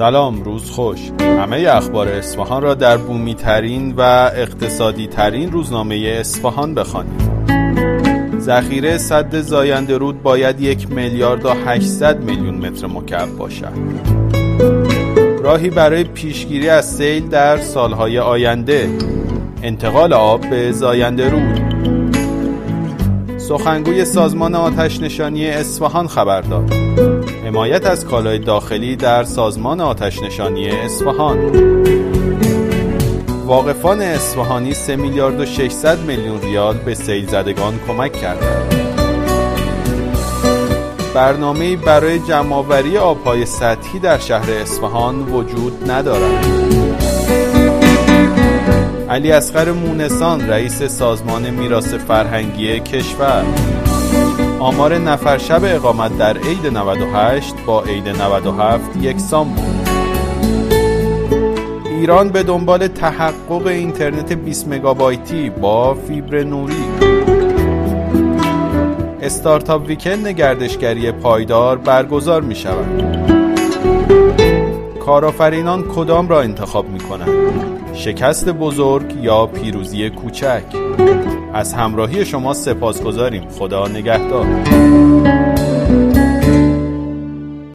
سلام، روز خوش. همه اخبار اصفهان را در بومی ترین و اقتصادی ترین روزنامه اصفهان بخوانید. ذخیره سد زاینده رود باید 1,800,000,000 متر مکعب باشد. راهی برای پیشگیری از سیل در سالهای آینده، انتقال آب به زاینده رود. سخنگوی سازمان آتش‌نشانی اصفهان خبر داد. حمایت از کالای داخلی در سازمان آتش‌نشانی اصفهان. واقفان اصفهانی 3,600,000,000 ریال به سیل زدگان کمک کردند. برنامه‌ای برای جمع‌آوری آب‌های سطحی در شهر اصفهان وجود ندارد. علی اصغر مونسان، رئیس سازمان میراث فرهنگی کشور: آمار نفر شب اقامت در عید 98 با عید 97 یکسان بود. ایران به دنبال تحقق اینترنت 20 مگابایتی با فیبر نوری. استارتاپ ویکند گردشگری پایدار برگزار می شود. کارآفرینان کدام را انتخاب می کنند؟ شکست بزرگ یا پیروزی کوچک؟ از همراهی شما سپاسگزاریم. خدا نگهدار.